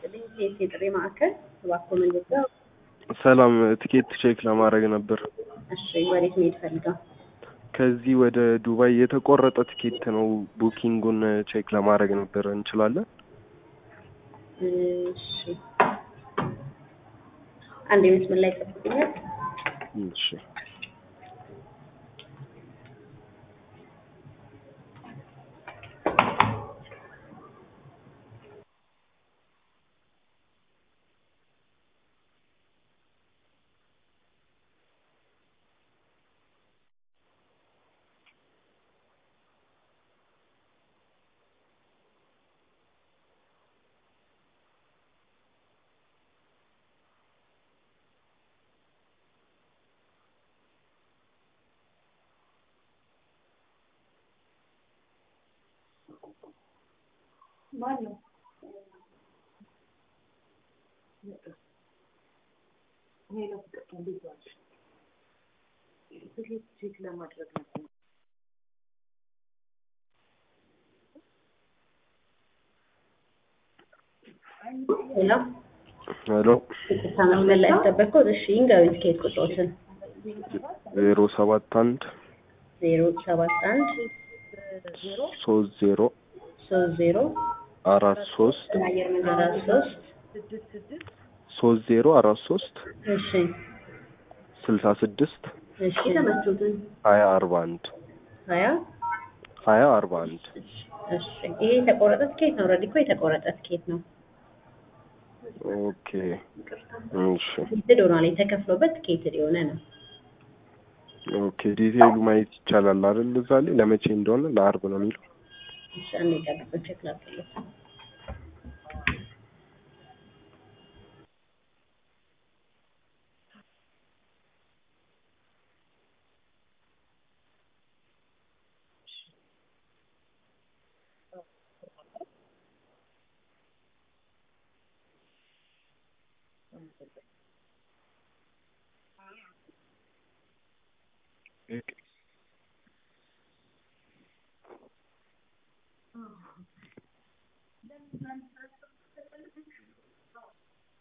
ሴት የጥሪ ማዕከል እባክዎ ምን ልርዳው? ሰላም ትኬት ቼክ ለማድረግ ነበር። እሺ ወዴት መሄድ ፈልገው? ከዚህ ወደ ዱባይ የተቆረጠ ትኬት ነው። ቡኪንጉን ቼክ ለማድረግ ነበር። እንችላለን? እሺ አንድ መስመር ላይ ጠብቁኛል። እሺ ማነው? ሄሎ ፍቅር እንዴት ዋልሽ? ትኬት ቼክ ለማድረግ ነበር። ሄሎ ሄሎ ይቅርታ መስመር ላይ ያስጠበቅኩት። እሺ ይንገሩኝ ትኬት ቁጥሮችን። 071 071 30 30 43 43 3043 እሺ 66 እሺ ተመቹትን 2041 2041 እሺ ይሄ የተቆረጠ ትኬት ነው። ኦልሬዲ እኮ የተቆረጠ ትኬት ነው። ኦኬ እሺ ቲኬት ሆኗል። የተከፍሎበት ቲኬት የሆነ ነው። ኦኬ ዲቴይሉ ማየት ይቻላል አይደል? እዛ ላይ ለመቼ እንደሆነ ለአርብ ነው የሚለው። እሺ አንዴ ጠብቁ ቼክ ላድርግልህ።